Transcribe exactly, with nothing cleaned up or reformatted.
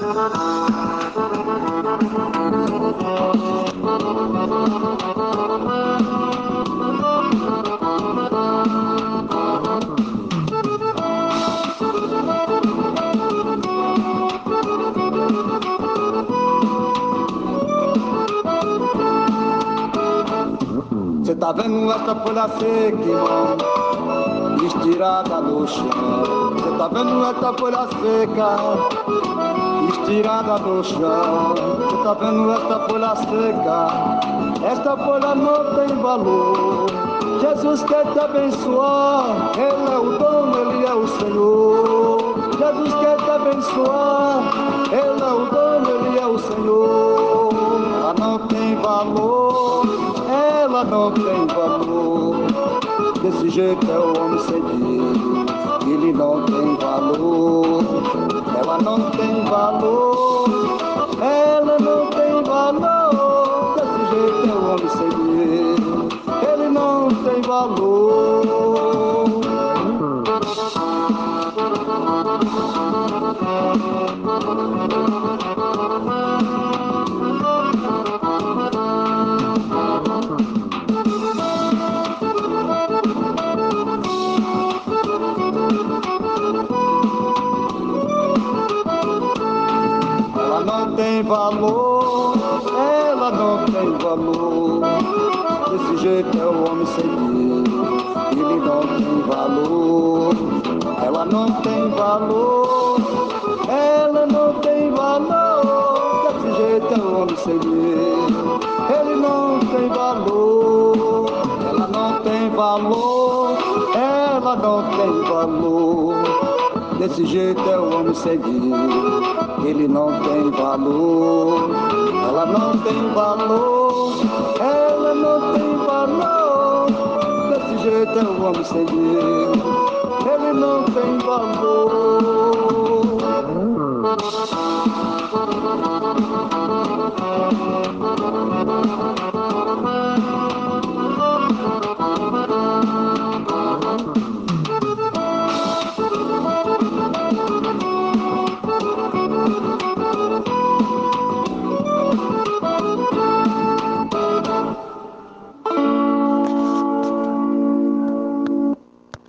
Cê tá vendo essa folha seca, irmão, estirada no chão. Cê tá vendo essa folha seca, estirada no chão. Cê tá vendo essa folha seca, esta folha não tem valor. Jesus quer te abençoar, Ele é o dono, Ele é o Senhor. Jesus quer te abençoar, Ele é o dono, Ele é o Senhor. Ela não tem valor, ela não tem valor. Desse jeito é o homem sem Deus, ele não tem valor. Ela não tem valor, ela não tem valor. Desse jeito é o homem sem Deus, ele não tem valor. Ela não tem valor, ela não tem valor. Desse jeito é o homem sem Deus, ele não tem valor. Ela não tem valor, ela não tem valor. Desse jeito é o homem sem Deus, ele não tem valor. Ela não tem valor, ela não tem valor. Desse jeito é o homem sem Deus, ele não tem valor. Ela não tem valor, ela não tem valor. Desse jeito é o homem sem Deus, ele não tem valor.